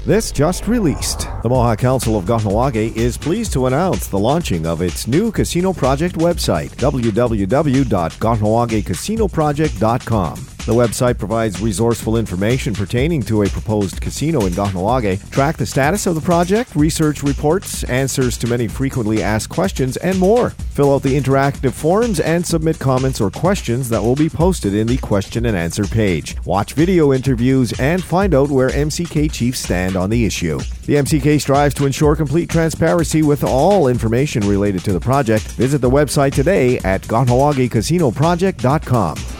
This just released. The Mohawk Council of Kahnawake is pleased to announce the launching of its new casino project website, www.kahnawakecasinoproject.com. The website provides resourceful information pertaining to a proposed casino in Kahnawake. Track the status of the project, research reports, answers to many frequently asked questions, and more. Fill out the interactive forms and submit comments or questions that will be posted in the question and answer page. Watch video interviews and find out where MCK chiefs stand on the issue. The MCK strives to ensure complete transparency with all information related to the project. Visit the website today at kahnawakecasinoproject.com.